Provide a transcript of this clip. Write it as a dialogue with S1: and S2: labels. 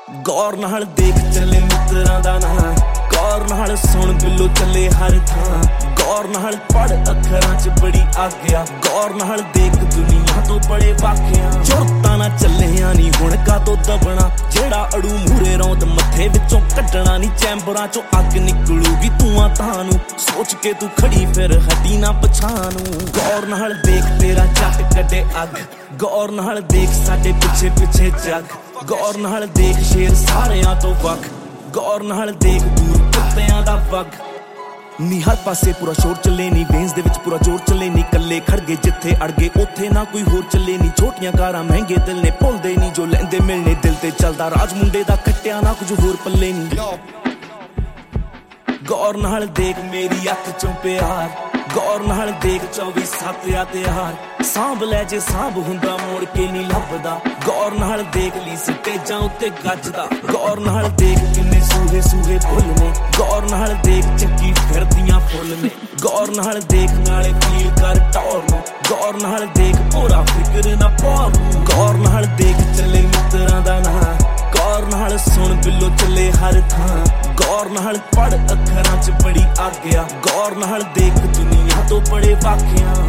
S1: गौर नाल देख चले मित्रां दा नां, गौर नाल सुन बिल्लो चले हर थां, गौर नाल पढ़ अखरां च बड़ी आग्या, गौर नाल देख दुनिया तो बड़े वाकिया। जुरतां ना चलियां नी हुण कातों दबना, जेड़ा अड़ू मूरे रौंद मत्थे विचों कड्डना नी, चैंबरां चों अग निकलूगी धुआं तानू, सोच के तू खड़ी फिर हटी ना पछानू। गौर नाल देख तेरा जट कड्डे अग, गौर नाल देख साडे पिछे पिछे जग, गौर नाल देख शेर सारियां तो वख, गौर नाल देख दूर कुत्तियां दा वग। नी हर पासे पूरा शोर चले नी, वेन्स दे विच पूरा जोर चले नी, कल्ले खड़ गए जिथे अड़ गए उत्थे ना कोई होर चले नी, छोटियां कारां महंगे दिल ने भुलदे नी, जो लैंदे मिलने दिल ते चलदा राज मुंडे दा कट्टिया ना कुछ होर पल्ले नी। गौर नाल देख मेरी अख चों प्यार, गौर नाल देख 24/7 आ त्यार, सांभ लै जे सांभ हुंदा मोड़ के नी लभदा, गौर नाल देख ली स्टेजां उत्ते गजदा, गौर नाल देख किन्ने सूहे सूहे फुल ने, गौर नाल देख चक्की फिरदियां फुल ने, गौर नाल देख नाले फील कर टौर नूं, गौर नाल देख पूरा फिक्र ना पौर, गौर नाल देख चले मित्रां दा नां, गौर नाल सुन बिल्लो चले हर थां, गौर नाल पढ़ अखरां च बड़ी आग्या, गौर नाल देख दुनिया तो बड़े वाकिया।